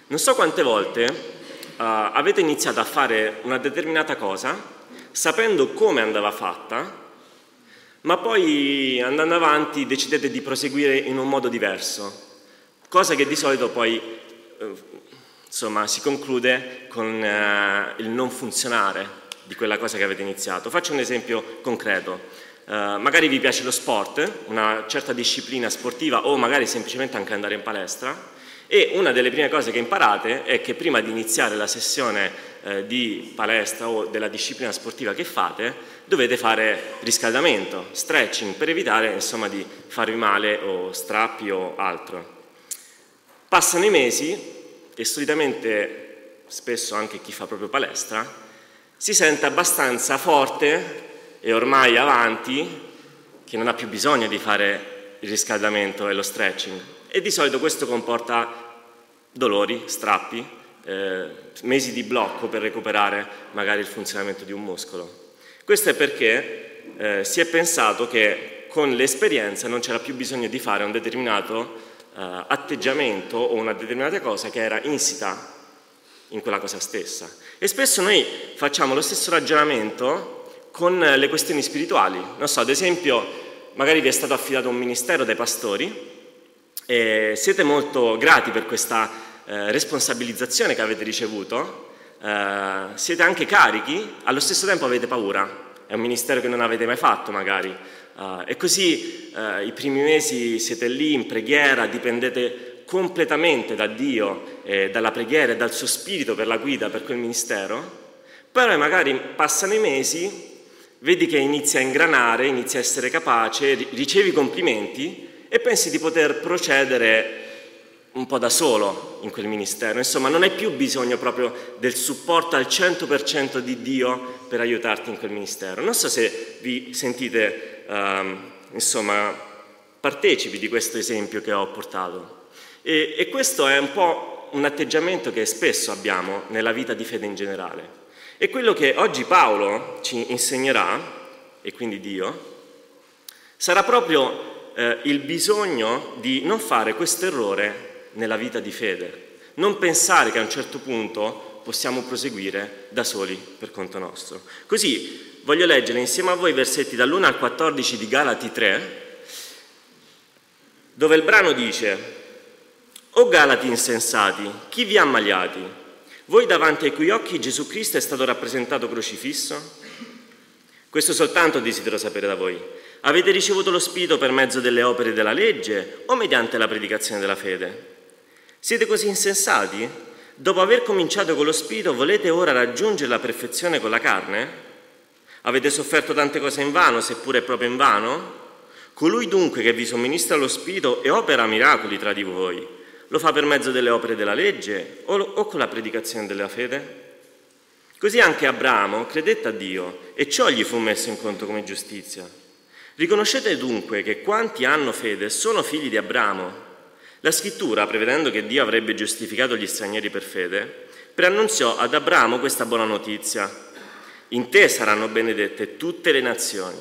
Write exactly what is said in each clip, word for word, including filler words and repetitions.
Non so quante volte uh, avete iniziato a fare una determinata cosa sapendo come andava fatta, ma poi andando avanti decidete di proseguire in un modo diverso, cosa che di solito poi uh, insomma, si conclude con uh, il non funzionare di quella cosa che avete iniziato. Faccio un esempio concreto. Uh, magari vi piace lo sport, una certa disciplina sportiva o magari semplicemente anche andare in palestra, e una delle prime cose che imparate è che prima di iniziare la sessione eh, di palestra o della disciplina sportiva che fate dovete fare riscaldamento, stretching, per evitare insomma di farvi male o strappi o altro. Passano i mesi e solitamente, spesso anche chi fa proprio palestra, si sente abbastanza forte e ormai avanti, che non ha più bisogno di fare il riscaldamento e lo stretching. E di solito questo comporta dolori, strappi, eh, mesi di blocco per recuperare magari il funzionamento di un muscolo. Questo è perché eh, si è pensato che con l'esperienza non c'era più bisogno di fare un determinato eh, atteggiamento o una determinata cosa che era insita in quella cosa stessa. E spesso noi facciamo lo stesso ragionamento con le questioni spirituali. Non so, ad esempio, magari vi è stato affidato un ministero dai pastori e siete molto grati per questa eh, responsabilizzazione che avete ricevuto, eh, siete anche carichi, allo stesso tempo avete paura, è un ministero che non avete mai fatto magari, eh, e così eh, i primi mesi siete lì in preghiera, dipendete completamente da Dio, eh, dalla preghiera e dal suo spirito per la guida per quel ministero, però magari passano i mesi, vedi che inizia a ingranare, inizia a essere capace, ricevi complimenti e pensi di poter procedere un po' da solo in quel ministero. Insomma, non hai più bisogno proprio del supporto al cento per cento di Dio per aiutarti in quel ministero. Non so se vi sentite, um, insomma, partecipi di questo esempio che ho portato. E, e questo è un po' un atteggiamento che spesso abbiamo nella vita di fede in generale. E quello che oggi Paolo ci insegnerà, e quindi Dio, sarà proprio Eh, il bisogno di non fare questo errore nella vita di fede, non pensare che a un certo punto possiamo proseguire da soli per conto nostro. Così voglio leggere insieme a voi i versetti dall'uno al quattordici di Galati tre, dove il brano dice: «O Galati insensati, chi vi ha ammaliati? Voi davanti ai cui occhi Gesù Cristo è stato rappresentato crocifisso? Questo soltanto desidero sapere da voi. Avete ricevuto lo Spirito per mezzo delle opere della legge o mediante la predicazione della fede? Siete così insensati? Dopo aver cominciato con lo Spirito, volete ora raggiungere la perfezione con la carne? Avete sofferto tante cose in vano, seppure proprio in vano? Colui dunque che vi somministra lo Spirito e opera miracoli tra di voi, lo fa per mezzo delle opere della legge o, o con la predicazione della fede? Così anche Abramo credette a Dio e ciò gli fu messo in conto come giustizia. Riconoscete dunque che quanti hanno fede sono figli di Abramo. La scrittura, prevedendo che Dio avrebbe giustificato gli stranieri per fede, preannunziò ad Abramo questa buona notizia: in te saranno benedette tutte le nazioni.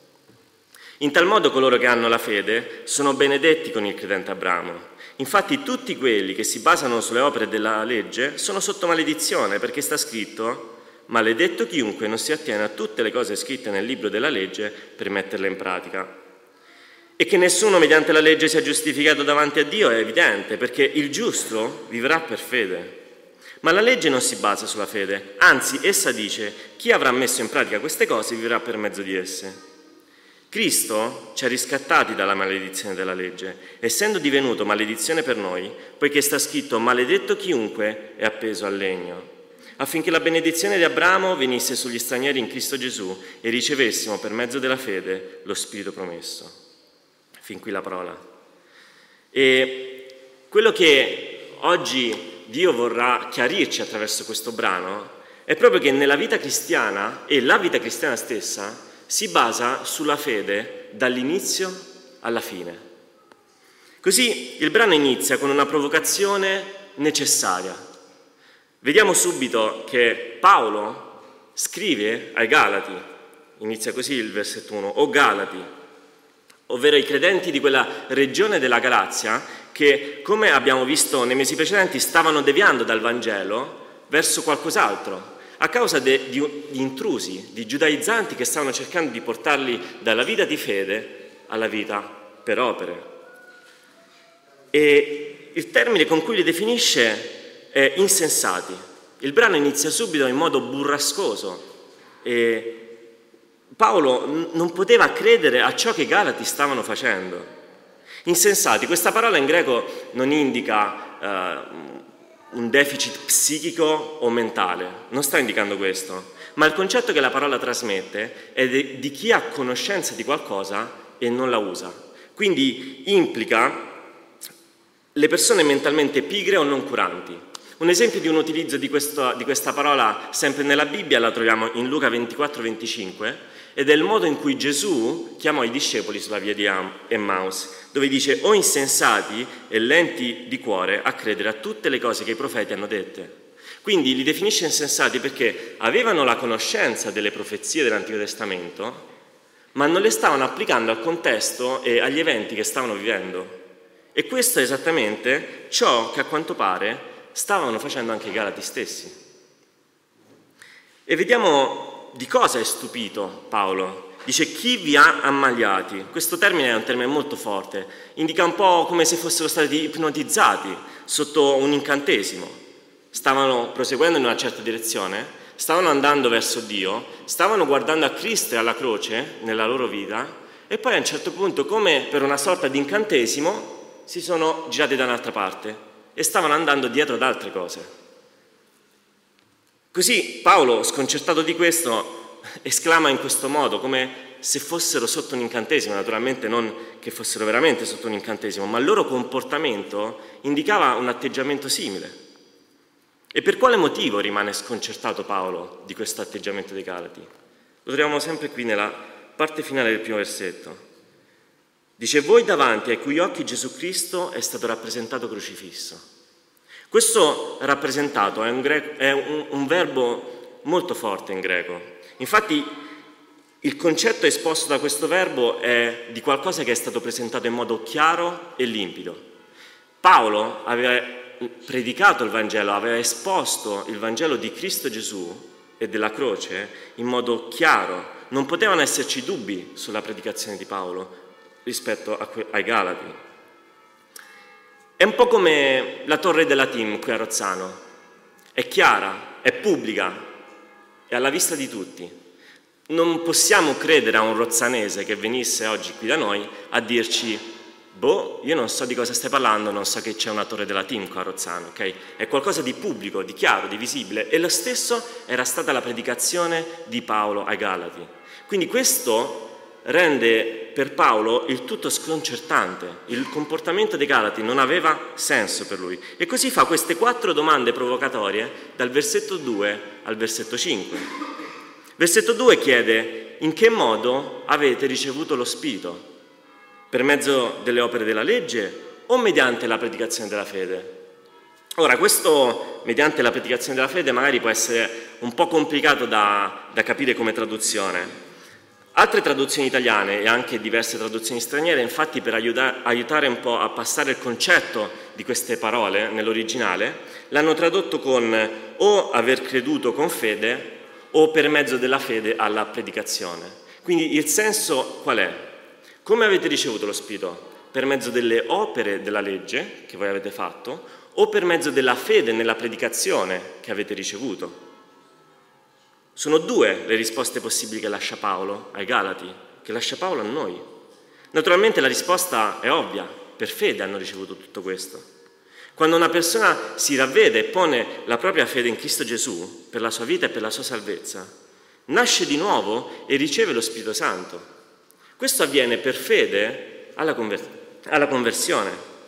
In tal modo coloro che hanno la fede sono benedetti con il credente Abramo. Infatti tutti quelli che si basano sulle opere della legge sono sotto maledizione, perché sta scritto: maledetto chiunque non si attiene a tutte le cose scritte nel libro della legge per metterle in pratica. E che nessuno mediante la legge sia giustificato davanti a Dio è evidente, perché il giusto vivrà per fede. Ma la legge non si basa sulla fede, anzi essa dice: chi avrà messo in pratica queste cose vivrà per mezzo di esse. Cristo ci ha riscattati dalla maledizione della legge, essendo divenuto maledizione per noi, poiché sta scritto: maledetto chiunque è appeso al legno, affinché la benedizione di Abramo venisse sugli stranieri in Cristo Gesù e ricevessimo per mezzo della fede lo Spirito promesso». Fin qui la parola. E quello che oggi Dio vorrà chiarirci attraverso questo brano è proprio che nella vita cristiana, e la vita cristiana stessa, si basa sulla fede dall'inizio alla fine. Così il brano inizia con una provocazione necessaria. Vediamo subito che Paolo scrive ai Galati, inizia così il versetto uno: «O Galati», ovvero i credenti di quella regione della Galazia che, come abbiamo visto nei mesi precedenti, stavano deviando dal Vangelo verso qualcos'altro, a causa de, di, di intrusi, di giudaizzanti che stavano cercando di portarli dalla vita di fede alla vita per opere. E il termine con cui li definisce è insensati. Il brano inizia subito in modo burrascoso e Paolo n- non poteva credere a ciò che i Galati stavano facendo. Insensati, questa parola in greco non indica eh, un deficit psichico o mentale, non sta indicando questo, ma il concetto che la parola trasmette è de- di chi ha conoscenza di qualcosa e non la usa. Quindi implica le persone mentalmente pigre o non curanti. Un esempio di un utilizzo di, questo, di questa parola sempre nella Bibbia la troviamo in Luca ventiquattro venticinque ed è il modo in cui Gesù chiamò i discepoli sulla via di Emmaus, dove dice: «O insensati e lenti di cuore a credere a tutte le cose che i profeti hanno dette». Quindi li definisce insensati perché avevano la conoscenza delle profezie dell'Antico Testamento, ma non le stavano applicando al contesto e agli eventi che stavano vivendo. E questo è esattamente ciò che a quanto pare stavano facendo anche i Galati stessi. E vediamo di cosa è stupito Paolo. Dice: chi vi ha ammaliati? Questo termine è un termine molto forte, indica un po' come se fossero stati ipnotizzati sotto un incantesimo. Stavano proseguendo in una certa direzione, stavano andando verso Dio, stavano guardando a Cristo e alla croce nella loro vita e poi a un certo punto, come per una sorta di incantesimo, si sono girati da un'altra parte e stavano andando dietro ad altre cose. Così Paolo, sconcertato di questo, esclama in questo modo, come se fossero sotto un incantesimo, naturalmente non che fossero veramente sotto un incantesimo, ma il loro comportamento indicava un atteggiamento simile. E per quale motivo rimane sconcertato Paolo di questo atteggiamento dei Galati? Lo troviamo sempre qui nella parte finale del primo versetto. Dice: voi davanti ai cui occhi Gesù Cristo è stato rappresentato crocifisso. Questo rappresentato è un, greco, è un, un verbo molto forte in greco. Infatti il concetto esposto da questo verbo è di qualcosa che è stato presentato in modo chiaro e limpido. Paolo aveva predicato il Vangelo, aveva esposto il Vangelo di Cristo Gesù e della croce in modo chiaro. Non potevano esserci dubbi sulla predicazione di Paolo rispetto a que- ai Galati. È un po' come la torre della Tim qui a Rozzano. È chiara, è pubblica, è alla vista di tutti. Non possiamo credere a un rozzanese che venisse oggi qui da noi a dirci: boh, io non so di cosa stai parlando, non so che c'è una torre della Tim qua a Rozzano, ok? È qualcosa di pubblico, di chiaro, di visibile. E lo stesso era stata la predicazione di Paolo ai Galati. Quindi questo rende per Paolo il tutto sconcertante. Il comportamento dei Galati non aveva senso per lui. E così fa queste quattro domande provocatorie dal versetto due al versetto cinque. Versetto due chiede: in che modo avete ricevuto lo Spirito? Per mezzo delle opere della legge o mediante la predicazione della fede? Ora, questo mediante la predicazione della fede magari può essere un po' complicato da, da capire come traduzione. Altre traduzioni italiane e anche diverse traduzioni straniere, infatti, per aiuta- aiutare un po' a passare il concetto di queste parole nell'originale, l'hanno tradotto con o aver creduto con fede o per mezzo della fede alla predicazione. Quindi il senso qual è? Come avete ricevuto lo Spirito? Per mezzo delle opere della legge che voi avete fatto o per mezzo della fede nella predicazione che avete ricevuto? Sono due le risposte possibili che lascia Paolo ai Galati, che lascia Paolo a noi. Naturalmente la risposta è ovvia: per fede hanno ricevuto tutto questo. Quando una persona si ravvede e pone la propria fede in Cristo Gesù per la sua vita e per la sua salvezza, nasce di nuovo e riceve lo Spirito Santo. Questo avviene per fede alla, conver- alla conversione.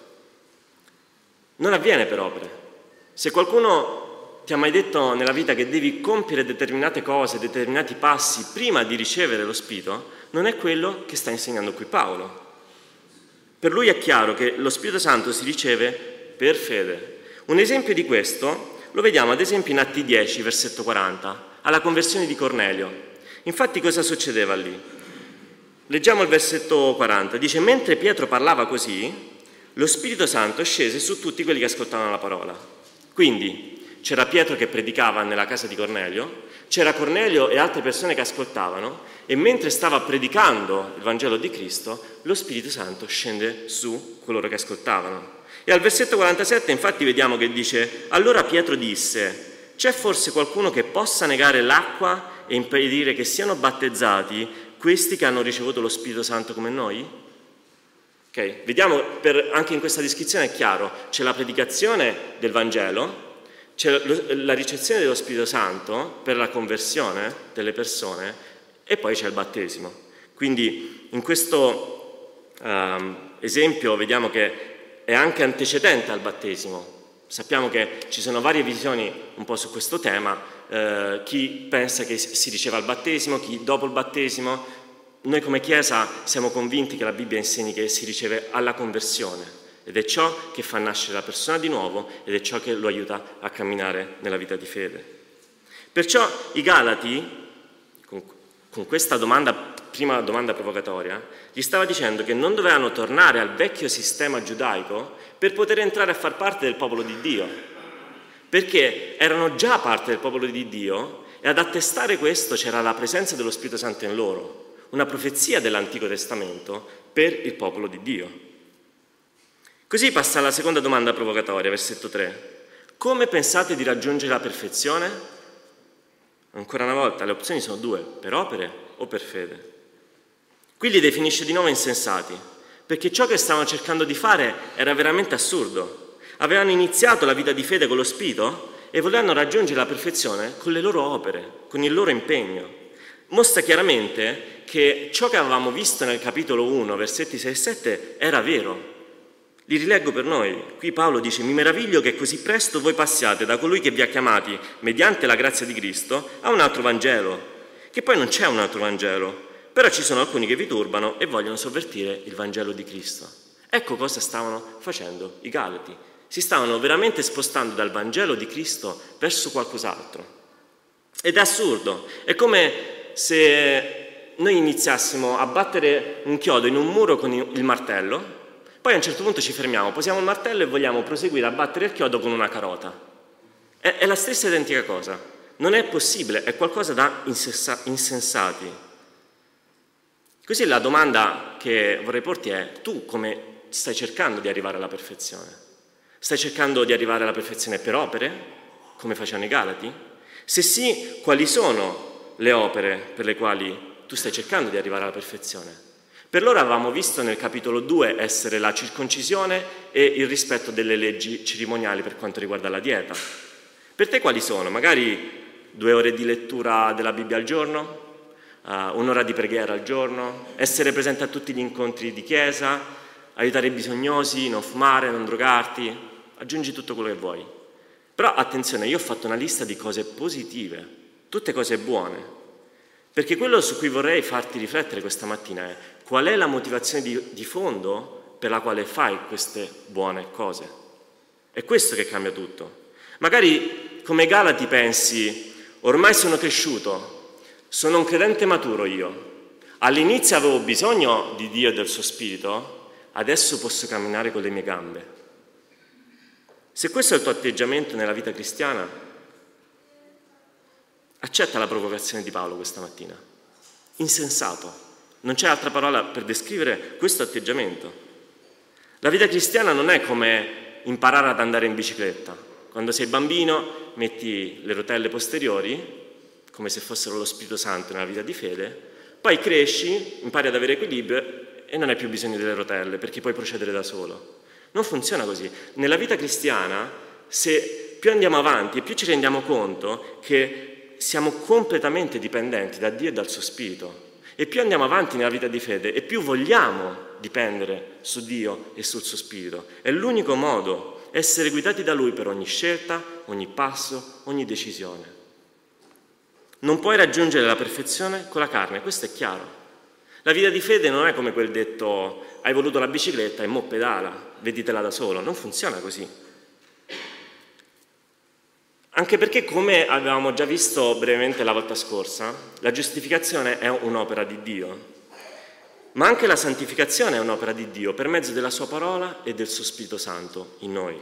Non avviene per opere. Se qualcuno ti ha mai detto nella vita che devi compiere determinate cose, determinati passi prima di ricevere lo Spirito, non è quello che sta insegnando qui Paolo. Per lui è chiaro che lo Spirito Santo si riceve per fede. Un esempio di questo lo vediamo ad esempio in Atti dieci, versetto quaranta, alla conversione di Cornelio. Infatti cosa succedeva lì? Leggiamo il versetto quaranta, dice: mentre Pietro parlava così, lo Spirito Santo scese su tutti quelli che ascoltavano la parola. Quindi c'era Pietro che predicava nella casa di Cornelio, c'era Cornelio e altre persone che ascoltavano, e mentre stava predicando il Vangelo di Cristo, lo Spirito Santo scende su coloro che ascoltavano. E al versetto quarantasette infatti vediamo che dice: allora Pietro disse: c'è forse qualcuno che possa negare l'acqua e impedire che siano battezzati questi che hanno ricevuto lo Spirito Santo come noi? Okay. Vediamo, per, anche in questa descrizione è chiaro, c'è la predicazione del Vangelo, c'è la ricezione dello Spirito Santo per la conversione delle persone e poi c'è il battesimo. Quindi in questo um, esempio vediamo che è anche antecedente al battesimo. Sappiamo che ci sono varie visioni un po' su questo tema, eh, chi pensa che si riceva il battesimo, chi dopo il battesimo. Noi come Chiesa siamo convinti che la Bibbia insegni che si riceve alla conversione ed è ciò che fa nascere la persona di nuovo ed è ciò che lo aiuta a camminare nella vita di fede. Perciò i Galati, con, con questa domanda, prima domanda provocatoria, gli stava dicendo che non dovevano tornare al vecchio sistema giudaico per poter entrare a far parte del popolo di Dio, perché erano già parte del popolo di Dio e ad attestare questo c'era la presenza dello Spirito Santo in loro. Una profezia dell'Antico Testamento per il popolo di Dio. Così passa alla seconda domanda provocatoria, versetto tre. Come pensate di raggiungere la perfezione? Ancora una volta, le opzioni sono due, per opere o per fede. Qui li definisce di nuovo insensati, perché ciò che stavano cercando di fare era veramente assurdo. Avevano iniziato la vita di fede con lo Spirito e volevano raggiungere la perfezione con le loro opere, con il loro impegno. Mostra chiaramente che ciò che avevamo visto nel capitolo uno, versetti sei e sette, era vero. Li rileggo per noi. Qui Paolo dice: mi meraviglio che così presto voi passiate da colui che vi ha chiamati mediante la grazia di Cristo a un altro Vangelo, che poi non c'è un altro Vangelo, però ci sono alcuni che vi turbano e vogliono sovvertire il Vangelo di Cristo. Ecco cosa stavano facendo i Galati. Si stavano veramente spostando dal Vangelo di Cristo verso qualcos'altro. Ed è assurdo. È come se noi iniziassimo a battere un chiodo in un muro con il martello, poi a un certo punto ci fermiamo, posiamo il martello e vogliamo proseguire a battere il chiodo con una carota. È, è la stessa identica cosa. Non è possibile, è qualcosa da insensa- insensati. Così la domanda che vorrei porti è: tu come stai cercando di arrivare alla perfezione? Stai cercando di arrivare alla perfezione per opere, come facevano i Galati? Se sì, quali sono le opere per le quali tu stai cercando di arrivare alla perfezione? Per loro avevamo visto nel capitolo due essere la circoncisione e il rispetto delle leggi cerimoniali per quanto riguarda la dieta. Per te quali sono? Magari due ore di lettura della Bibbia al giorno, uh, un'ora di preghiera al giorno, essere presente a tutti gli incontri di chiesa, aiutare i bisognosi, non fumare, non drogarti, aggiungi tutto quello che vuoi. Però attenzione, io ho fatto una lista di cose positive, tutte cose buone, perché quello su cui vorrei farti riflettere questa mattina è: qual è la motivazione di, di fondo per la quale fai queste buone cose? È questo che cambia tutto. Magari come Galati pensi: ormai sono cresciuto, sono un credente maturo io, all'inizio avevo bisogno di Dio e del suo Spirito, adesso posso camminare con le mie gambe. Se questo è il tuo atteggiamento nella vita cristiana, accetta la provocazione di Paolo questa mattina. Insensato. Non c'è altra parola per descrivere questo atteggiamento. La vita cristiana non è come imparare ad andare in bicicletta. Quando sei bambino metti le rotelle posteriori, come se fossero lo Spirito Santo nella vita di fede, poi cresci, impari ad avere equilibrio e non hai più bisogno delle rotelle perché puoi procedere da solo. Non funziona così. Nella vita cristiana, se più andiamo avanti e più ci rendiamo conto che siamo completamente dipendenti da Dio e dal suo Spirito, e più andiamo avanti nella vita di fede e più vogliamo dipendere su Dio e sul suo Spirito. È l'unico modo, essere guidati da Lui per ogni scelta, ogni passo, ogni decisione. Non puoi raggiungere la perfezione con la carne, questo è chiaro. La vita di fede non è come quel detto: hai voluto la bicicletta e mo pedala, veditela da solo. Non funziona così. Anche perché, come avevamo già visto brevemente la volta scorsa, la giustificazione è un'opera di Dio. ma anche la santificazione è un'opera di Dio per mezzo della sua parola e del suo Spirito Santo in noi.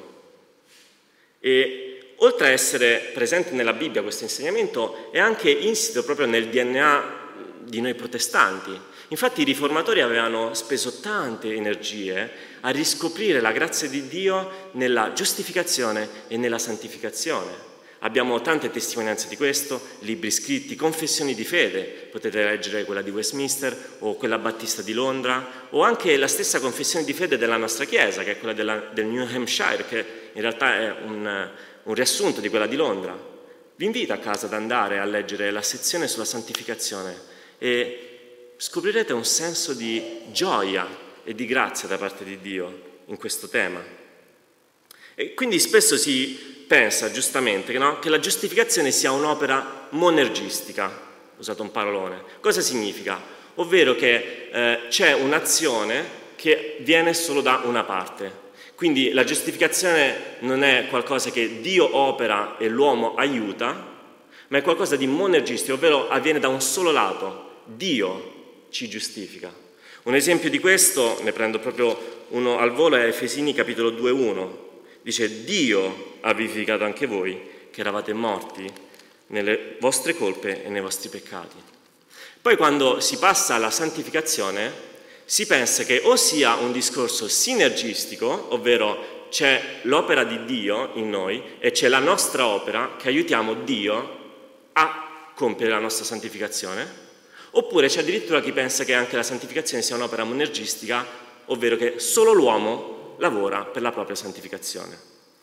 E oltre a essere presente nella Bibbia questo insegnamento, è anche insito proprio nel D N A di noi protestanti. Infatti i riformatori avevano speso tante energie a riscoprire la grazia di Dio nella giustificazione e nella santificazione. Abbiamo tante testimonianze di questo, libri scritti, confessioni di fede, potete leggere quella di Westminster o quella battista di Londra, o anche la stessa confessione di fede della nostra Chiesa, che è quella della, del New Hampshire, che in realtà è un, un riassunto di quella di Londra. Vi invito a casa ad andare a leggere la sezione sulla santificazione e scoprirete un senso di gioia e di grazia da parte di Dio in questo tema. E quindi spesso si pensa giustamente che, no, che la giustificazione sia un'opera monergistica, ho usato un parolone. Cosa significa? Ovvero che eh, c'è un'azione che viene solo da una parte. Quindi la giustificazione non è qualcosa che Dio opera e l'uomo aiuta, ma è qualcosa di monergistico, ovvero avviene da un solo lato. Dio ci giustifica. Un esempio di questo, ne prendo proprio uno al volo, è Efesini capitolo due uno. Dice: Dio ha vivificato anche voi, che eravate morti nelle vostre colpe e nei vostri peccati. Poi quando si passa alla santificazione, si pensa che o sia un discorso sinergistico, ovvero c'è l'opera di Dio in noi e c'è la nostra opera che aiutiamo Dio a compiere la nostra santificazione, oppure c'è addirittura chi pensa che anche la santificazione sia un'opera monergistica, ovvero che solo l'uomo lavora per la propria santificazione.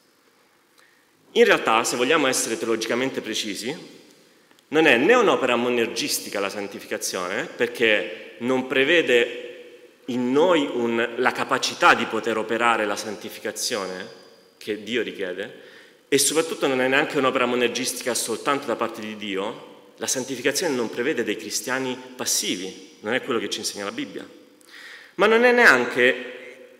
In realtà, se vogliamo essere teologicamente precisi, non è né un'opera monergistica la santificazione, perché non prevede in noi un, la capacità di poter operare la santificazione che Dio richiede, e soprattutto non è neanche un'opera monergistica soltanto da parte di Dio. La santificazione non prevede dei cristiani passivi, non è quello che ci insegna la Bibbia, ma non è neanche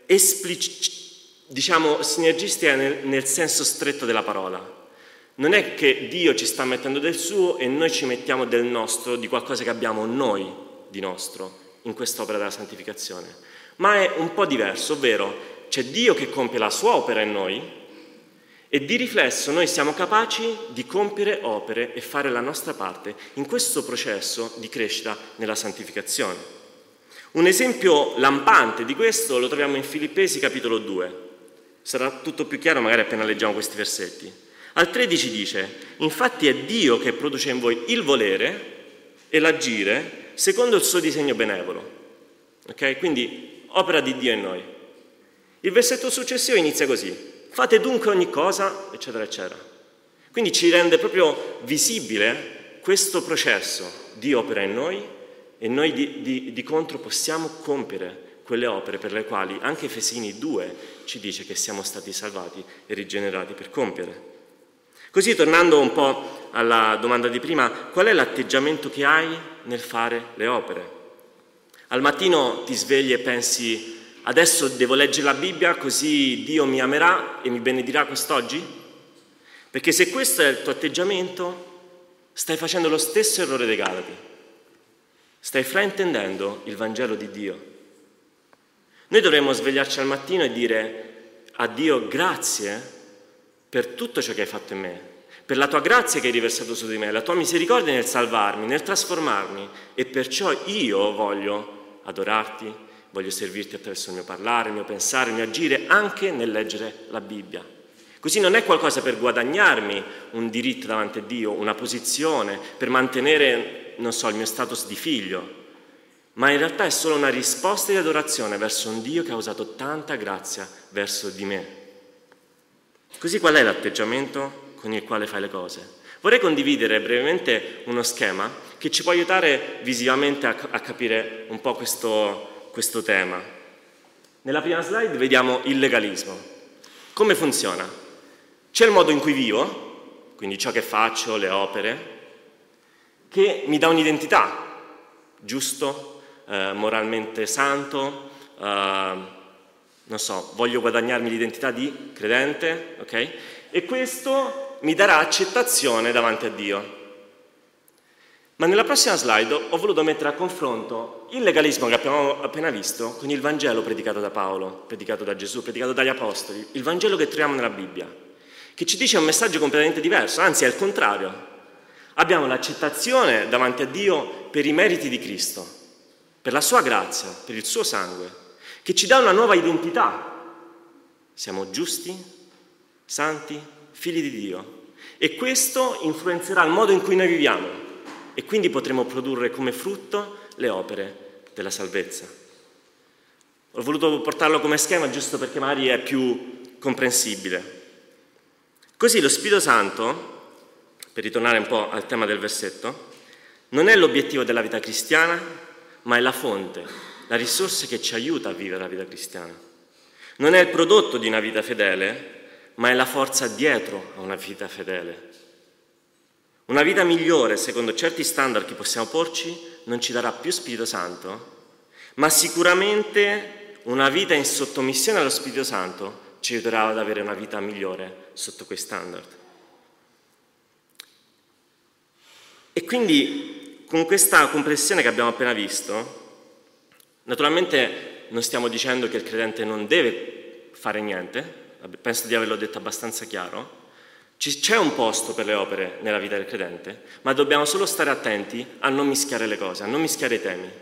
Esplic- diciamo sinergistica nel, nel senso stretto della parola. Non è che Dio ci sta mettendo del suo e noi ci mettiamo del nostro, di qualcosa che abbiamo noi di nostro in quest'opera della santificazione, ma è un po' diverso, ovvero c'è Dio che compie la sua opera in noi e di riflesso noi siamo capaci di compiere opere e fare la nostra parte in questo processo di crescita nella santificazione. Un esempio lampante di questo lo troviamo in Filippesi capitolo due. Sarà tutto più chiaro magari appena leggiamo questi versetti. Al tredici dice: infatti è Dio che produce in voi il volere e l'agire secondo il suo disegno benevolo. Ok? Quindi opera di Dio in noi. Il versetto successivo inizia così: fate dunque ogni cosa, eccetera, eccetera. Quindi ci rende proprio visibile questo processo di opera in noi, e noi di, di, di contro possiamo compiere quelle opere per le quali anche Efesini due ci dice che siamo stati salvati e rigenerati per compiere. Così, tornando un po' alla domanda di prima, qual è l'atteggiamento che hai nel fare le opere? Al mattino ti svegli e pensi: adesso devo leggere la Bibbia così Dio mi amerà e mi benedirà quest'oggi? Perché se questo è il tuo atteggiamento, stai facendo lo stesso errore dei Galati. Stai fraintendendo il Vangelo di Dio. Noi dovremmo svegliarci al mattino e dire a Dio: grazie per tutto ciò che hai fatto in me, per la tua grazia che hai riversato su di me, la tua misericordia nel salvarmi, nel trasformarmi, e perciò io voglio adorarti, voglio servirti attraverso il mio parlare, il mio pensare, il mio agire, anche nel leggere la Bibbia. Così non è qualcosa per guadagnarmi un diritto davanti a Dio, una posizione, per mantenere, non so, il mio status di figlio, ma in realtà è solo una risposta di adorazione verso un Dio che ha usato tanta grazia verso di me. Così qual è l'atteggiamento con il quale fai le cose? Vorrei condividere brevemente uno schema che ci può aiutare visivamente a, a capire un po' questo, questo tema. Nella prima slide vediamo il legalismo. Come funziona? C'è il modo in cui vivo, quindi ciò che faccio, le opere, che mi dà un'identità, giusto, eh, moralmente santo, eh, non so, voglio guadagnarmi l'identità di credente, ok? E questo mi darà accettazione davanti a Dio. Ma nella prossima slide ho voluto mettere a confronto il legalismo che abbiamo appena visto con il Vangelo predicato da Paolo, predicato da Gesù, predicato dagli Apostoli, il Vangelo che troviamo nella Bibbia, che ci dice un messaggio completamente diverso, anzi è il contrario. Abbiamo l'accettazione davanti a Dio per i meriti di Cristo, per la sua grazia, per il suo sangue, che ci dà una nuova identità. Siamo giusti, santi, figli di Dio, e questo influenzerà il modo in cui noi viviamo. E quindi potremo produrre come frutto le opere della salvezza. Ho voluto portarlo come schema giusto perché magari è più comprensibile. Così lo Spirito Santo, per ritornare un po' al tema del versetto, non è l'obiettivo della vita cristiana, ma è la fonte, la risorsa che ci aiuta a vivere la vita cristiana. Non è il prodotto di una vita fedele, ma è la forza dietro a una vita fedele. Una vita migliore, secondo certi standard che possiamo porci, non ci darà più Spirito Santo, ma sicuramente una vita in sottomissione allo Spirito Santo ci aiuterà ad avere una vita migliore sotto quei standard. E quindi, con questa comprensione che abbiamo appena visto, naturalmente non stiamo dicendo che il credente non deve fare niente, penso di averlo detto abbastanza chiaro. C'è un posto per le opere nella vita del credente, ma dobbiamo solo stare attenti a non mischiare le cose, a non mischiare i temi.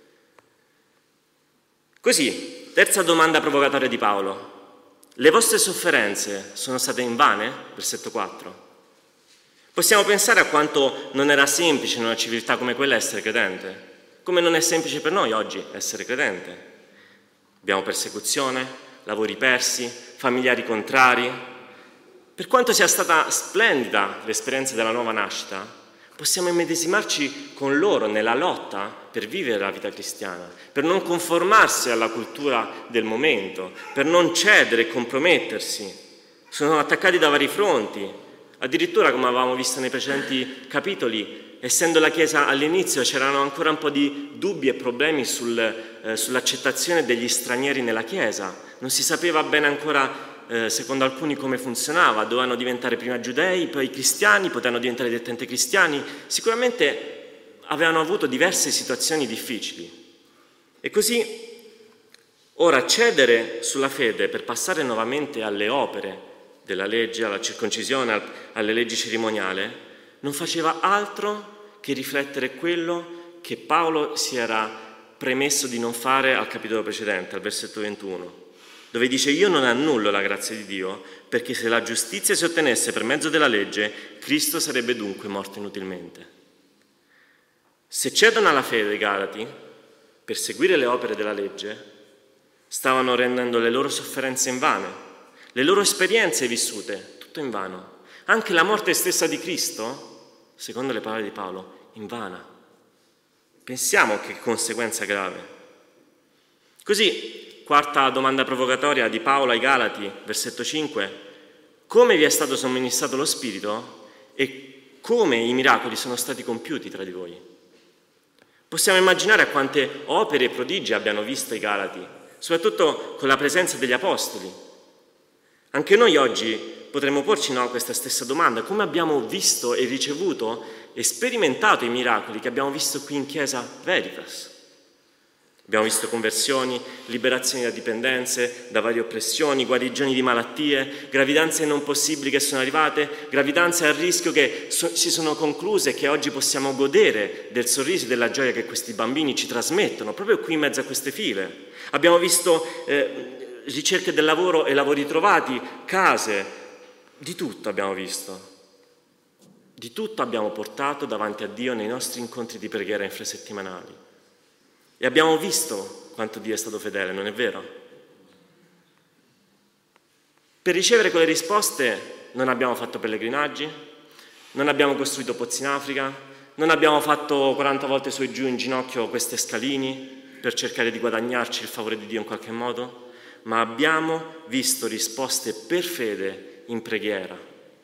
Così, terza domanda provocatoria di Paolo. Le vostre sofferenze sono state invane? Versetto quattro. Possiamo pensare a quanto non era semplice in una civiltà come quella essere credente, come non è semplice per noi oggi essere credente. Abbiamo persecuzione, lavori persi, familiari contrari. Per quanto sia stata splendida l'esperienza della nuova nascita, possiamo immedesimarci con loro nella lotta per vivere la vita cristiana, per non conformarsi alla cultura del momento, per non cedere e compromettersi. Sono attaccati da vari fronti. Addirittura, come avevamo visto nei precedenti capitoli, essendo la Chiesa all'inizio, c'erano ancora un po' di dubbi e problemi sul, eh, sull'accettazione degli stranieri nella Chiesa. Non si sapeva bene ancora Eh, secondo alcuni come funzionava, dovevano diventare prima giudei, poi cristiani, potevano diventare direttamente cristiani, sicuramente avevano avuto diverse situazioni difficili. E così ora cedere sulla fede per passare nuovamente alle opere della legge, alla circoncisione, alle leggi cerimoniali, non faceva altro che riflettere quello che Paolo si era premesso di non fare al capitolo precedente, al versetto ventuno. Dove dice: io non annullo la grazia di Dio, perché se la giustizia si ottenesse per mezzo della legge, Cristo sarebbe dunque morto inutilmente. Se cedono alla fede i Galati per seguire le opere della legge, stavano rendendo le loro sofferenze invane, le loro esperienze vissute, tutto invano. Anche la morte stessa di Cristo, secondo le parole di Paolo, invana. Pensiamo che conseguenza grave. Così, quarta domanda provocatoria di Paolo ai Galati, versetto cinque. Come vi è stato somministrato lo Spirito e come i miracoli sono stati compiuti tra di voi? Possiamo immaginare a quante opere e prodigi abbiano visto i Galati, soprattutto con la presenza degli Apostoli. Anche noi oggi potremmo porci no, questa stessa domanda. Come abbiamo visto e ricevuto e sperimentato i miracoli che abbiamo visto qui in Chiesa Veritas? Abbiamo visto conversioni, liberazioni da dipendenze, da varie oppressioni, guarigioni di malattie, gravidanze non possibili che sono arrivate, gravidanze a rischio che so- si sono concluse e che oggi possiamo godere del sorriso e della gioia che questi bambini ci trasmettono, proprio qui in mezzo a queste file. Abbiamo visto eh, ricerche del lavoro e lavori trovati, case, di tutto abbiamo visto. Di tutto abbiamo portato davanti a Dio nei nostri incontri di preghiera infrasettimanali. E abbiamo visto quanto Dio è stato fedele, non è vero? Per ricevere quelle risposte non abbiamo fatto pellegrinaggi, non abbiamo costruito pozzi in Africa, non abbiamo fatto quaranta volte su e giù in ginocchio queste scalini per cercare di guadagnarci il favore di Dio in qualche modo, ma abbiamo visto risposte per fede in preghiera.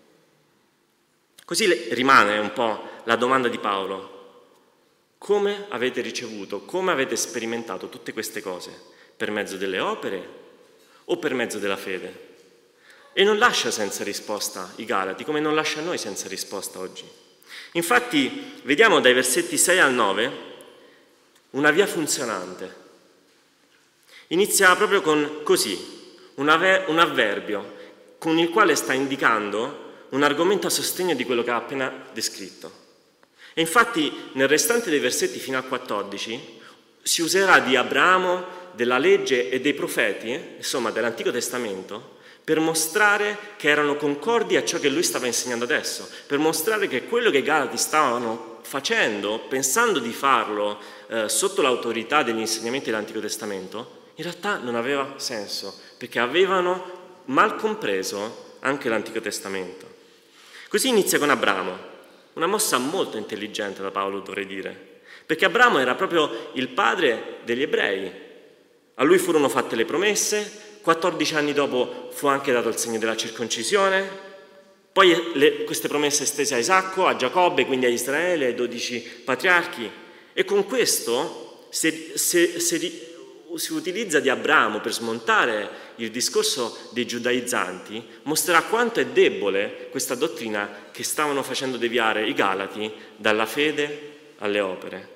Così rimane un po' la domanda di Paolo. Come avete ricevuto, come avete sperimentato tutte queste cose? Per mezzo delle opere o per mezzo della fede? E non lascia senza risposta i Galati, come non lascia noi senza risposta oggi. Infatti, vediamo dai versetti sei al nove una via funzionante. Inizia proprio con così, un, ave- un avverbio con il quale sta indicando un argomento a sostegno di quello che ha appena descritto. E infatti nel restante dei versetti fino al quattordici si userà di Abramo, della legge e dei profeti, insomma dell'Antico Testamento, per mostrare che erano concordi a ciò che lui stava insegnando adesso, per mostrare che quello che i Galati stavano facendo, pensando di farlo eh, sotto l'autorità degli insegnamenti dell'Antico Testamento, in realtà non aveva senso, perché avevano mal compreso anche l'Antico Testamento. Così inizia con Abramo, una mossa molto intelligente da Paolo, dovrei dire, perché Abramo era proprio il padre degli ebrei. A lui furono fatte le promesse, quattordici anni dopo fu anche dato il segno della circoncisione, poi le, queste promesse estese a Isacco, a Giacobbe, quindi a Israele, ai dodici patriarchi, e con questo se, se, se, si utilizza di Abramo per smontare il discorso dei giudaizzanti, mostrerà quanto è debole questa dottrina che stavano facendo deviare i Galati dalla fede alle opere.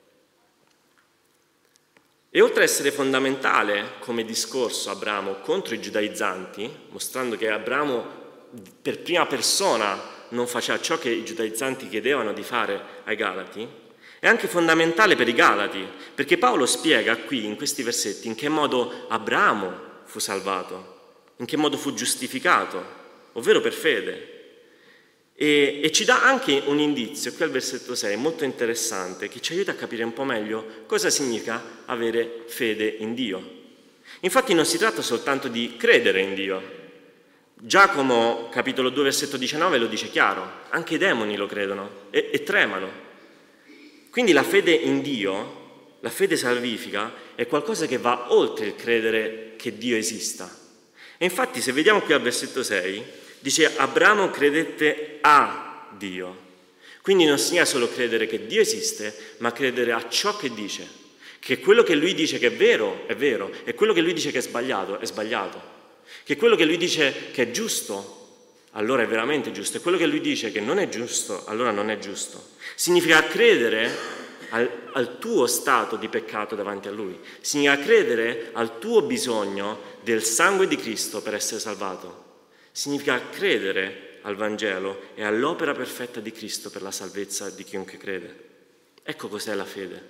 E oltre ad essere fondamentale come discorso Abramo contro i giudaizzanti, mostrando che Abramo per prima persona non faceva ciò che i giudaizzanti chiedevano di fare ai Galati, è anche fondamentale per i Galati, perché Paolo spiega qui in questi versetti in che modo Abramo fu salvato, in che modo fu giustificato, ovvero per fede. E, e ci dà anche un indizio, qui al versetto sei, molto interessante, che ci aiuta a capire un po' meglio cosa significa avere fede in Dio. Infatti non si tratta soltanto di credere in Dio. Giacomo, capitolo due, versetto diciannove, lo dice chiaro, anche i demoni lo credono e, e tremano. Quindi la fede in Dio, la fede salvifica, è qualcosa che va oltre il credere che Dio esista. E infatti se vediamo qui al versetto sei, dice Abramo credette a Dio. Quindi non significa solo credere che Dio esiste, ma credere a ciò che dice. Che quello che lui dice che è vero, è vero, e quello che lui dice che è sbagliato, è sbagliato. Che quello che lui dice che è giusto, allora è veramente giusto, e quello che lui dice che non è giusto, allora non è giusto. Significa credere al, al tuo stato di peccato davanti a lui. Significa credere al tuo bisogno del sangue di Cristo per essere salvato. Significa credere al Vangelo e all'opera perfetta di Cristo per la salvezza di chiunque crede. Ecco cos'è la fede.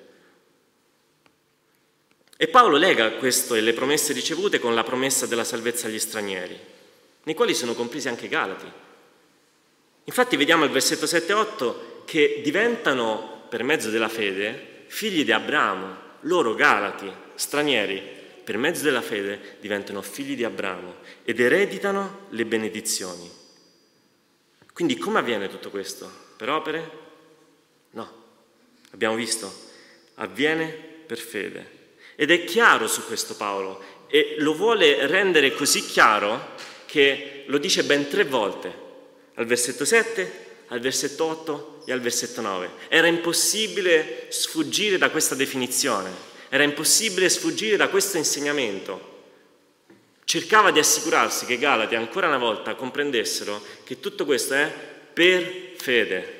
E Paolo lega questo e le promesse ricevute con la promessa della salvezza agli stranieri, nei quali sono compresi anche i Galati. Infatti vediamo al versetto sette e otto che diventano, per mezzo della fede, figli di Abramo, loro Galati, stranieri, per mezzo della fede diventano figli di Abramo ed ereditano le benedizioni. Quindi come avviene tutto questo? Per opere? No, abbiamo visto, avviene per fede. Ed è chiaro su questo Paolo e lo vuole rendere così chiaro che lo dice ben tre volte, al versetto sette, al versetto otto e al versetto nove. Era impossibile sfuggire da questa definizione, era impossibile sfuggire da questo insegnamento. Cercava di assicurarsi che i Galati ancora una volta comprendessero che tutto questo è per fede.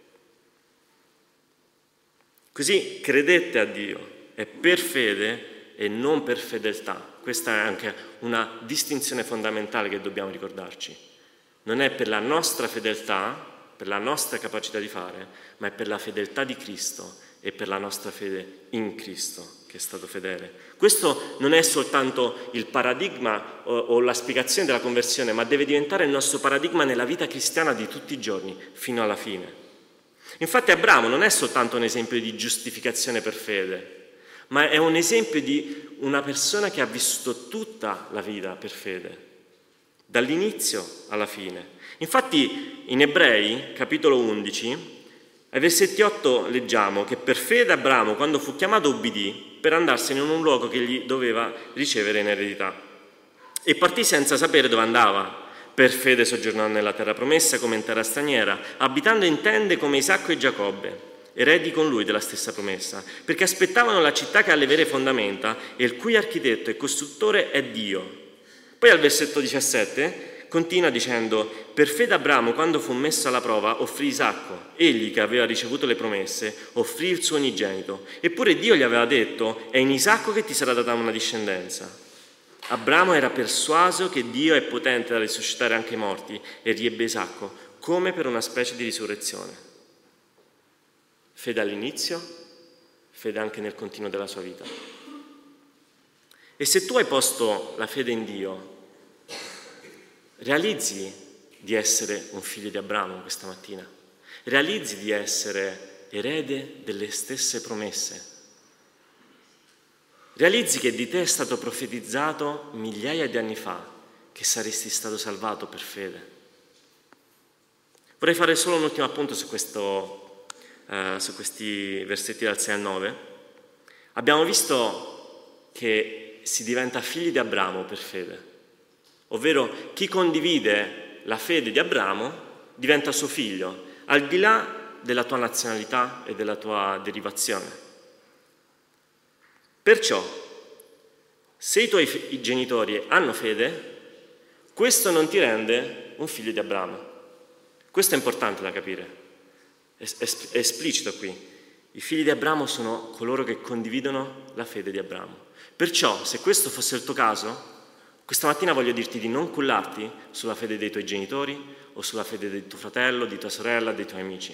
Così credette a Dio, è per fede e non per fedeltà. Questa è anche una distinzione fondamentale che dobbiamo ricordarci. Non è per la nostra fedeltà, per la nostra capacità di fare, ma è per la fedeltà di Cristo e per la nostra fede in Cristo, che è stato fedele. Questo non è soltanto il paradigma o, o la spiegazione della conversione, ma deve diventare il nostro paradigma nella vita cristiana di tutti i giorni, fino alla fine. Infatti Abramo non è soltanto un esempio di giustificazione per fede, ma è un esempio di una persona che ha vissuto tutta la vita per fede, dall'inizio alla fine. Infatti in Ebrei, capitolo undici, ai versetti otto leggiamo che per fede Abramo, quando fu chiamato, ubbidì per andarsene in un luogo che gli doveva ricevere in eredità. E partì senza sapere dove andava. Per fede soggiornò nella terra promessa come in terra straniera, abitando in tende come Isacco e Giacobbe, eredi con lui della stessa promessa, perché aspettavano la città che ha le vere fondamenta e il cui architetto e costruttore è Dio. Poi al versetto diciassette, continua dicendo: per fede Abramo, quando fu messo alla prova, offrì Isacco. Egli, che aveva ricevuto le promesse, offrì il suo unigenito. Eppure Dio gli aveva detto: è in Isacco che ti sarà data una discendenza. Abramo era persuaso che Dio è potente da risuscitare anche i morti e riebbe Isacco, come per una specie di risurrezione. Fede all'inizio, fede anche nel continuo della sua vita. E se tu hai posto la fede in Dio, realizzi di essere un figlio di Abramo questa mattina, realizzi di essere erede delle stesse promesse, realizzi che di te è stato profetizzato migliaia di anni fa che saresti stato salvato per fede. Vorrei fare solo un ultimo appunto su, questo, uh, su questi versetti dal sei al nove. Abbiamo visto che si diventa figli di Abramo per fede, ovvero chi condivide la fede di Abramo diventa suo figlio, al di là della tua nazionalità e della tua derivazione. Perciò, se i tuoi i genitori hanno fede, questo non ti rende un figlio di Abramo. Questo è importante da capire, è, è, è esplicito qui. I figli di Abramo sono coloro che condividono la fede di Abramo. Perciò, se questo fosse il tuo caso, questa mattina voglio dirti di non cullarti sulla fede dei tuoi genitori o sulla fede di tuo fratello, di tua sorella, dei tuoi amici.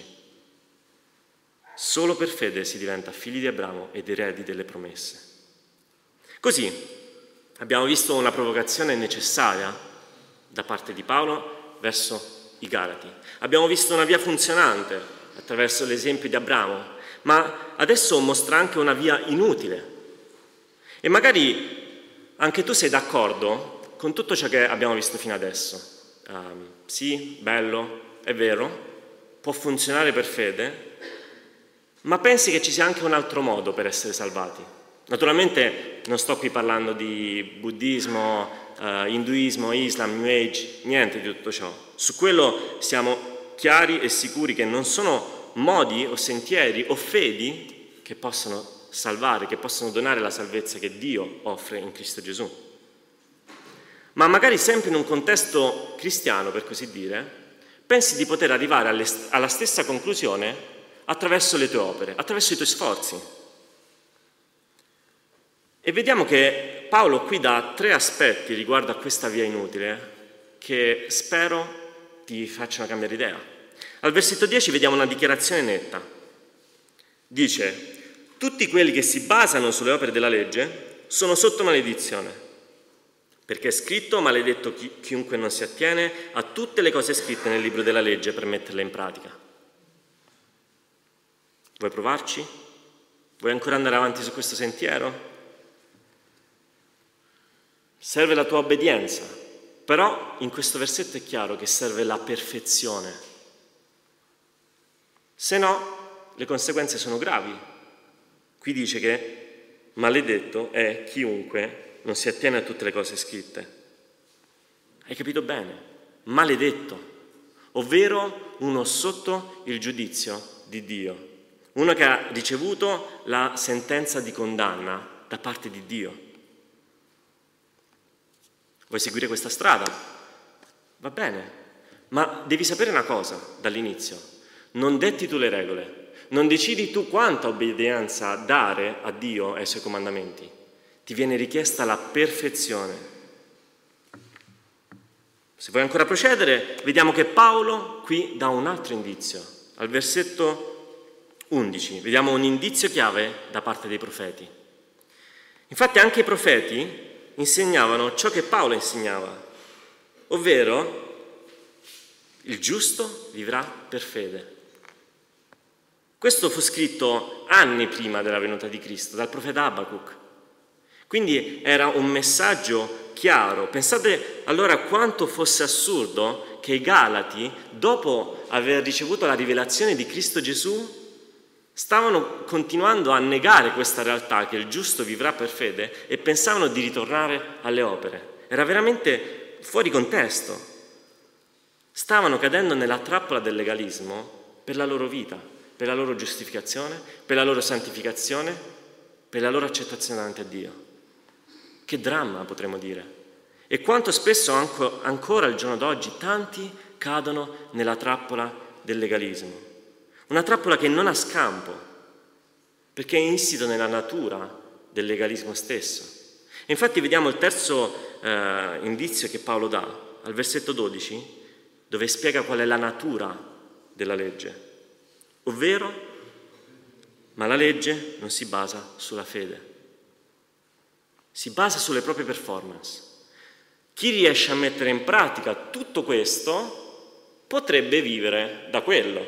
Solo per fede si diventa figli di Abramo ed eredi delle promesse. Così abbiamo visto una provocazione necessaria da parte di Paolo verso i Galati. Abbiamo visto una via funzionante attraverso l'esempio di Abramo, ma adesso mostra anche una via inutile. E magari anche tu sei d'accordo con tutto ciò che abbiamo visto fino adesso. Um, sì, bello, è vero, può funzionare per fede, ma pensi che ci sia anche un altro modo per essere salvati. Naturalmente non sto qui parlando di buddismo, uh, induismo, islam, new age, niente di tutto ciò. Su quello siamo chiari e sicuri che non sono modi o sentieri o fedi che possono salvare, che possono donare la salvezza che Dio offre in Cristo Gesù. Ma magari sempre in un contesto cristiano, per così dire, pensi di poter arrivare alle, alla stessa conclusione attraverso le tue opere, attraverso i tuoi sforzi. E vediamo che Paolo qui dà tre aspetti riguardo a questa via inutile che spero ti facciano cambiare idea. Al versetto dieci vediamo una dichiarazione netta. Dice: tutti quelli che si basano sulle opere della legge sono sotto maledizione, perché è scritto: maledetto chi, chiunque non si attiene a tutte le cose scritte nel libro della legge per metterle in pratica. Vuoi provarci? Vuoi ancora andare avanti su questo sentiero? Serve la tua obbedienza, però in questo versetto è chiaro che serve la perfezione. Se no, le conseguenze sono gravi. Qui dice che maledetto è chiunque non si attiene a tutte le cose scritte. Hai capito bene? Maledetto, ovvero uno sotto il giudizio di Dio, uno che ha ricevuto la sentenza di condanna da parte di Dio. Vuoi seguire questa strada? Va bene, ma devi sapere una cosa dall'inizio: non detti tu le regole. Non decidi tu quanta obbedienza dare a Dio e ai Suoi comandamenti. Ti viene richiesta la perfezione. Se vuoi ancora procedere, vediamo che Paolo qui dà un altro indizio. Al versetto undici vediamo un indizio chiave da parte dei profeti. Infatti anche i profeti insegnavano ciò che Paolo insegnava, ovvero il giusto vivrà per fede. Questo fu scritto anni prima della venuta di Cristo, dal profeta Abacuc. Quindi era un messaggio chiaro. Pensate allora quanto fosse assurdo che i Galati, dopo aver ricevuto la rivelazione di Cristo Gesù, stavano continuando a negare questa realtà, che il giusto vivrà per fede, e pensavano di ritornare alle opere. Era veramente fuori contesto. Stavano cadendo nella trappola del legalismo per la loro vita, per la loro giustificazione, per la loro santificazione, per la loro accettazione davanti a Dio. Che dramma, potremmo dire. E quanto spesso anco, ancora al giorno d'oggi tanti cadono nella trappola del legalismo. Una trappola che non ha scampo, perché è insito nella natura del legalismo stesso. E infatti vediamo il terzo eh, indizio che Paolo dà, al versetto dodici, dove spiega qual è la natura della legge. Ovvero, ma la legge non si basa sulla fede, si basa sulle proprie performance. Chi riesce a mettere in pratica tutto questo potrebbe vivere da quello.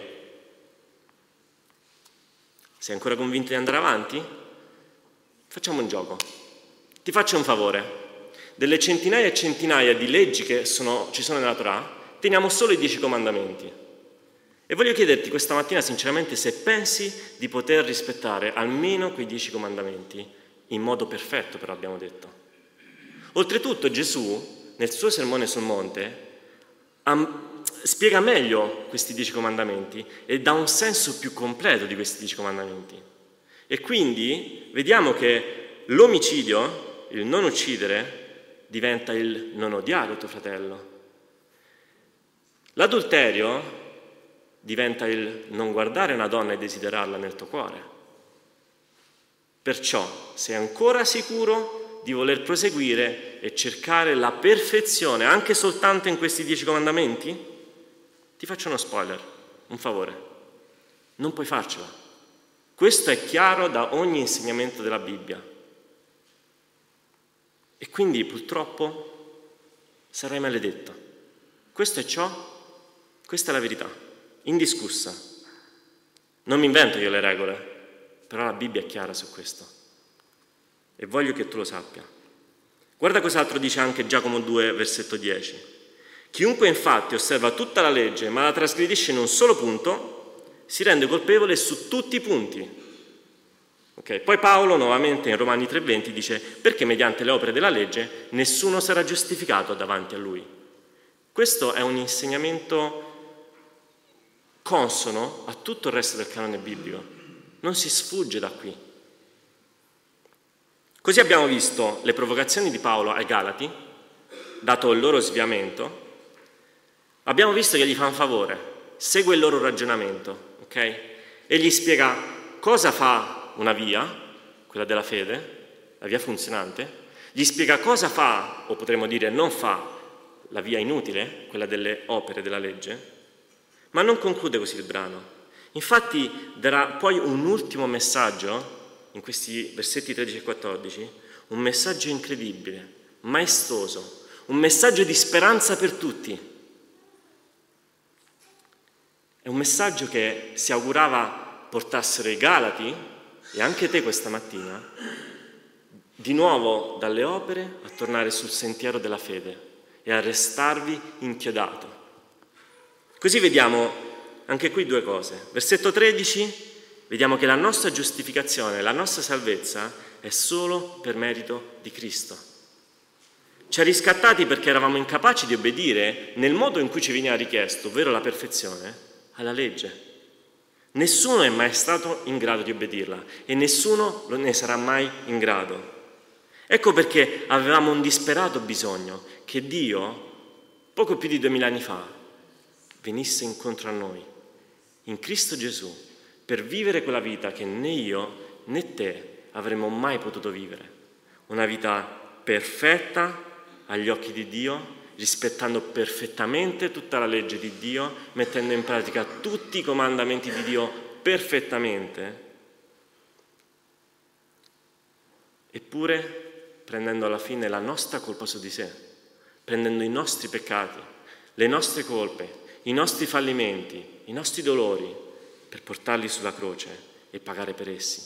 Sei ancora convinto di andare avanti? Facciamo un gioco. Ti faccio un favore. Delle centinaia e centinaia di leggi che sono, ci sono nella Torah, teniamo solo i dieci comandamenti. E voglio chiederti questa mattina sinceramente se pensi di poter rispettare almeno quei dieci comandamenti, in modo perfetto però abbiamo detto. Oltretutto Gesù, nel suo sermone sul monte, am- spiega meglio questi dieci comandamenti e dà un senso più completo di questi dieci comandamenti. E quindi vediamo che l'omicidio, il non uccidere, diventa il non odiare tuo fratello. L'adulterio diventa il non guardare una donna e desiderarla nel tuo cuore. Perciò sei ancora sicuro di voler proseguire e cercare la perfezione anche soltanto in questi dieci comandamenti? Ti faccio uno spoiler, un favore. Non puoi farcela. Questo è chiaro da ogni insegnamento della Bibbia. E quindi purtroppo sarai maledetto. Questo è ciò, questa è la verità, indiscussa. Non mi invento io le regole, però la Bibbia è chiara su questo. E voglio che tu lo sappia. Guarda cos'altro dice anche Giacomo due, versetto dieci. Chiunque infatti osserva tutta la legge, ma la trasgredisce in un solo punto, si rende colpevole su tutti i punti. Okay. Poi Paolo, nuovamente in Romani tre venti, dice perché mediante le opere della legge nessuno sarà giustificato davanti a lui. Questo è un insegnamento consono a tutto il resto del canone biblico. Non si sfugge da qui. Così abbiamo visto le provocazioni di Paolo ai Galati, dato il loro sviamento. Abbiamo visto che gli fa un favore, segue il loro ragionamento, ok? E gli spiega cosa fa una via, quella della fede, la via funzionante, gli spiega cosa fa, o potremmo dire non fa, la via inutile, quella delle opere della legge, ma non conclude così il brano. Infatti darà poi un ultimo messaggio, in questi versetti tredici e quattordici, un messaggio incredibile, maestoso, un messaggio di speranza per tutti. È un messaggio che si augurava portassero i Galati, e anche te questa mattina, di nuovo dalle opere a tornare sul sentiero della fede e a restarvi inchiodato. Così vediamo anche qui due cose. Versetto tredici, vediamo che la nostra giustificazione, la nostra salvezza è solo per merito di Cristo. Ci ha riscattati perché eravamo incapaci di obbedire nel modo in cui ci veniva richiesto, ovvero la perfezione, alla legge. Nessuno è mai stato in grado di obbedirla e nessuno ne sarà mai in grado. Ecco perché avevamo un disperato bisogno che Dio, poco più di duemila anni fa, venisse incontro a noi, in Cristo Gesù, per vivere quella vita che né io né te avremmo mai potuto vivere. Una vita perfetta agli occhi di Dio, rispettando perfettamente tutta la legge di Dio, mettendo in pratica tutti i comandamenti di Dio perfettamente, eppure prendendo alla fine la nostra colpa su di sé, prendendo i nostri peccati, le nostre colpe, i nostri fallimenti, i nostri dolori, per portarli sulla croce e pagare per essi,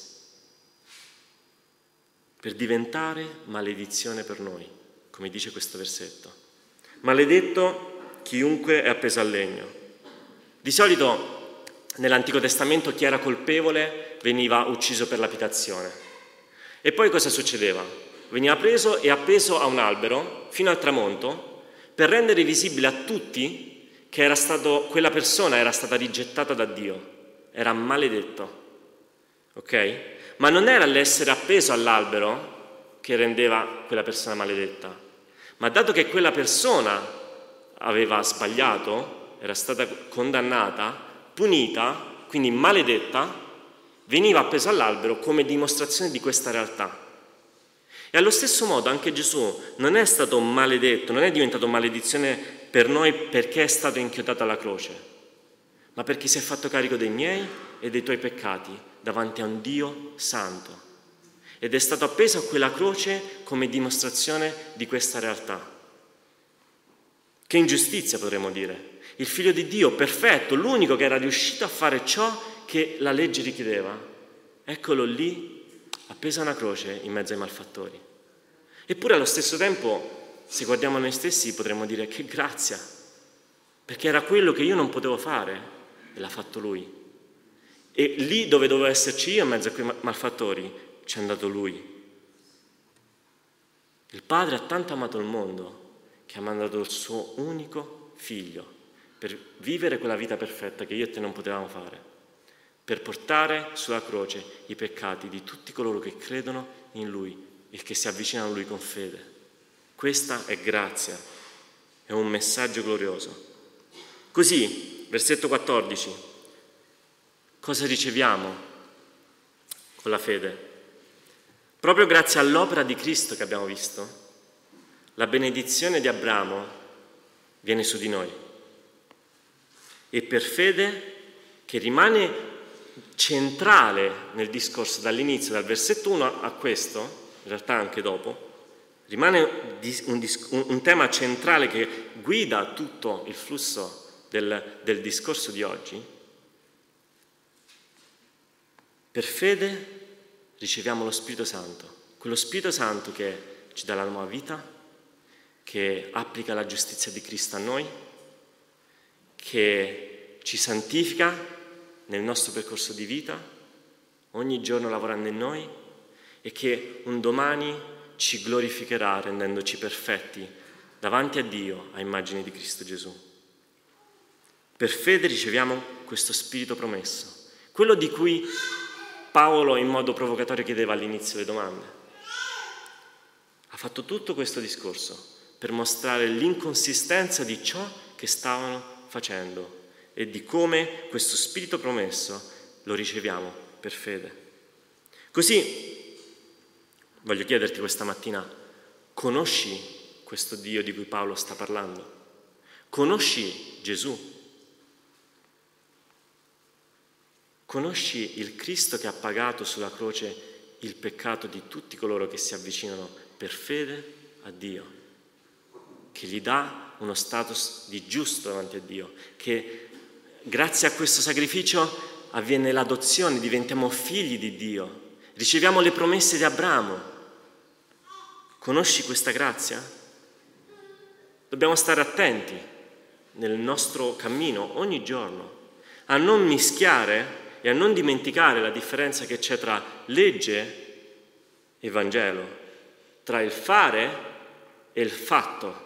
per diventare maledizione per noi, come dice questo versetto. Maledetto chiunque è appeso al legno. Di solito nell'Antico Testamento chi era colpevole veniva ucciso per lapidazione. E poi cosa succedeva? Veniva preso e appeso a un albero fino al tramonto per rendere visibile a tutti che era stato, quella persona era stata rigettata da Dio, era maledetto. Ok? Ma non era l'essere appeso all'albero che rendeva quella persona maledetta, Ma dato che quella persona aveva sbagliato, era stata condannata, punita, quindi maledetta, veniva appeso all'albero come dimostrazione di questa realtà. E allo stesso modo anche Gesù non è stato maledetto, non è diventato maledizione per noi perché è stato inchiodato alla croce, ma perché si è fatto carico dei miei e dei tuoi peccati davanti a un Dio santo. Ed è stato appeso a quella croce come dimostrazione di questa realtà. Che ingiustizia, potremmo dire. Il Figlio di Dio, perfetto, l'unico che era riuscito a fare ciò che la legge richiedeva, eccolo lì, appeso a una croce in mezzo ai malfattori. Eppure allo stesso tempo, se guardiamo a noi stessi, potremmo dire che grazia, perché era quello che io non potevo fare e l'ha fatto Lui. E lì dove dovevo esserci io in mezzo a quei malfattori, ci è andato Lui. Il Padre ha tanto amato il mondo che ha mandato il suo unico Figlio per vivere quella vita perfetta che io e te non potevamo fare, per portare sulla croce i peccati di tutti coloro che credono in Lui e che si avvicinano a Lui con fede. Questa è grazia, è un messaggio glorioso. Così, versetto quattordici, cosa riceviamo con la fede? Proprio grazie all'opera di Cristo che abbiamo visto, la benedizione di Abramo viene su di noi. E per fede, che rimane centrale nel discorso dall'inizio, dal versetto uno a questo, in realtà anche dopo, rimane un, un tema centrale che guida tutto il flusso del, del discorso di oggi. Per fede riceviamo lo Spirito Santo, quello Spirito Santo che ci dà la nuova vita, che applica la giustizia di Cristo a noi, che ci santifica nel nostro percorso di vita, ogni giorno lavorando in noi, e che un domani ci glorificherà rendendoci perfetti davanti a Dio a immagine di Cristo Gesù. Per fede riceviamo questo Spirito promesso, quello di cui Paolo in modo provocatorio chiedeva all'inizio le domande. Ha fatto tutto questo discorso per mostrare l'inconsistenza di ciò che stavano facendo e di come questo Spirito promesso lo riceviamo per fede. Così voglio chiederti questa mattina, conosci questo Dio di cui Paolo sta parlando? Conosci Gesù? Conosci il Cristo che ha pagato sulla croce il peccato di tutti coloro che si avvicinano per fede a Dio, che gli dà uno status di giusto davanti a Dio, che grazie a questo sacrificio avviene l'adozione, diventiamo figli di Dio, riceviamo le promesse di Abramo. Conosci questa grazia? Dobbiamo stare attenti nel nostro cammino ogni giorno a non mischiare e a non dimenticare la differenza che c'è tra legge e Vangelo, tra il fare e il fatto.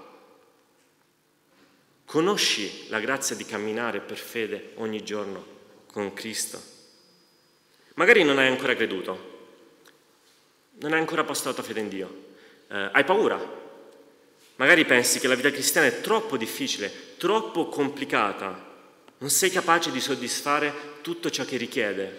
Conosci la grazia di camminare per fede ogni giorno con Cristo. Magari non hai ancora creduto, non hai ancora posto la tua fede in Dio, eh, hai paura. Magari pensi che la vita cristiana è troppo difficile, troppo complicata, non sei capace di soddisfare tutto ciò che richiede.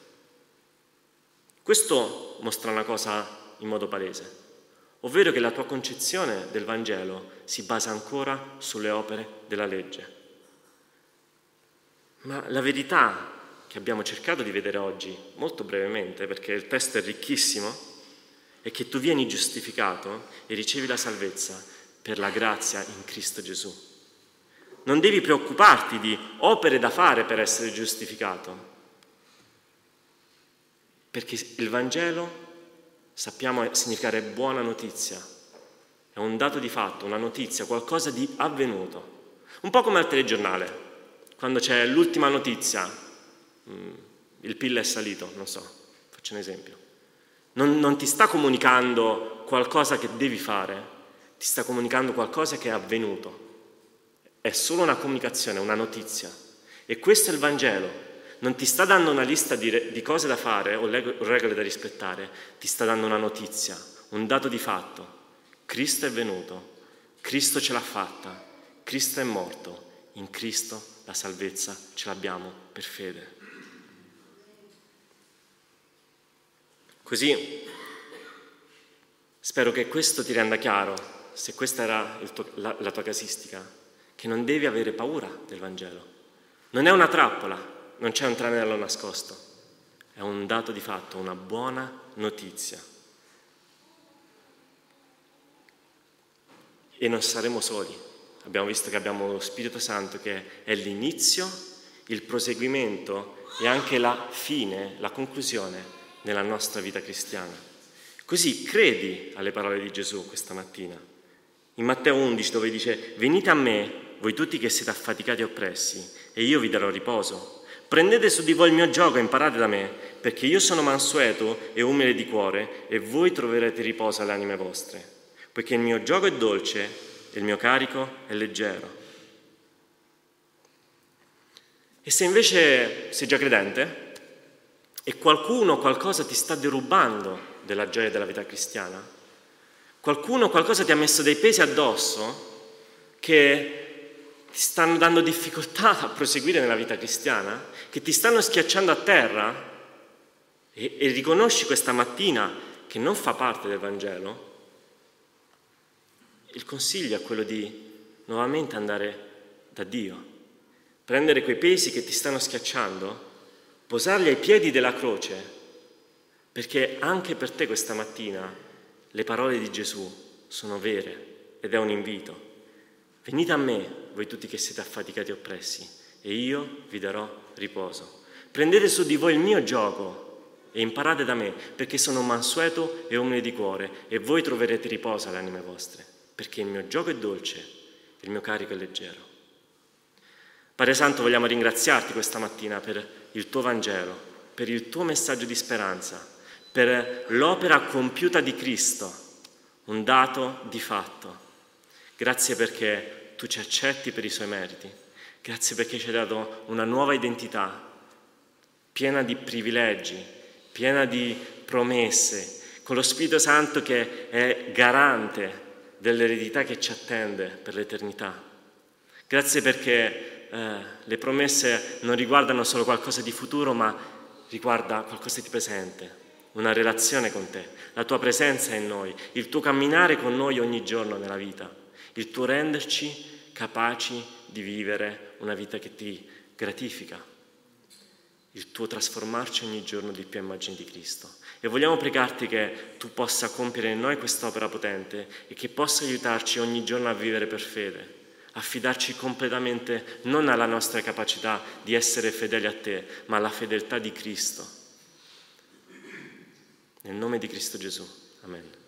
Questo mostra una cosa in modo palese, ovvero che la tua concezione del Vangelo si basa ancora sulle opere della legge. Ma la verità che abbiamo cercato di vedere oggi, molto brevemente, perché il testo è ricchissimo, è che tu vieni giustificato e ricevi la salvezza per la grazia in Cristo Gesù. Non devi preoccuparti di opere da fare per essere giustificato, perché il Vangelo, sappiamo significare buona notizia, è un dato di fatto, una notizia, qualcosa di avvenuto. Un po' come al telegiornale, quando c'è l'ultima notizia, il P I L è salito, non so, faccio un esempio. Non, non ti sta comunicando qualcosa che devi fare, ti sta comunicando qualcosa che è avvenuto. È solo una comunicazione, una notizia. E questo è il Vangelo. Non ti sta dando una lista di, di cose da fare o regole da rispettare, ti sta dando una notizia, un dato di fatto. Cristo è venuto, Cristo ce l'ha fatta, Cristo è morto, in Cristo la salvezza ce l'abbiamo per fede. Così spero che questo ti renda chiaro, se questa era il tuo, la, la tua casistica, che non devi avere paura del Vangelo. Non è una trappola, non c'è un tranello nascosto, è un dato di fatto, una buona notizia. E non saremo soli. Abbiamo visto che abbiamo lo Spirito Santo che è l'inizio, il proseguimento e anche la fine, la conclusione nella nostra vita cristiana. Così credi alle parole di Gesù questa mattina. In Matteo undici dove dice: venite a me, voi tutti che siete affaticati e oppressi, e io vi darò riposo. Prendete su di voi il mio giogo e imparate da me, perché io sono mansueto e umile di cuore, e voi troverete riposo alle anime vostre, poiché il mio giogo è dolce e il mio carico è leggero. E se invece sei già credente e qualcuno o qualcosa ti sta derubando della gioia della vita cristiana, qualcuno o qualcosa ti ha messo dei pesi addosso che ti stanno dando difficoltà a proseguire nella vita cristiana, che ti stanno schiacciando a terra, e, e riconosci questa mattina che non fa parte del Vangelo, il consiglio è quello di nuovamente andare da Dio, prendere quei pesi che ti stanno schiacciando, posarli ai piedi della croce, perché anche per te questa mattina le parole di Gesù sono vere ed è un invito. Venite a me, voi tutti che siete affaticati e oppressi, e io vi darò riposo. Prendete su di voi il mio giogo e imparate da me, perché sono mansueto e umile di cuore, e voi troverete riposo alle anime vostre. Perché il mio giogo è dolce e il mio carico è leggero. Padre Santo, vogliamo ringraziarti questa mattina per il tuo Vangelo, per il tuo messaggio di speranza, per l'opera compiuta di Cristo, un dato di fatto. Grazie perché tu ci accetti per i suoi meriti, grazie perché ci hai dato una nuova identità, piena di privilegi, piena di promesse, con lo Spirito Santo che è garante dell'eredità che ci attende per l'eternità. Grazie perché eh, le promesse non riguardano solo qualcosa di futuro, ma riguarda qualcosa di presente, una relazione con te, la tua presenza in noi, il tuo camminare con noi ogni giorno nella vita, il tuo renderci capaci di vivere una vita che ti gratifica, il tuo trasformarci ogni giorno di più a immagine di Cristo. E vogliamo pregarti che tu possa compiere in noi quest'opera potente e che possa aiutarci ogni giorno a vivere per fede, a fidarci completamente non alla nostra capacità di essere fedeli a te, ma alla fedeltà di Cristo. Nel nome di Cristo Gesù. Amen.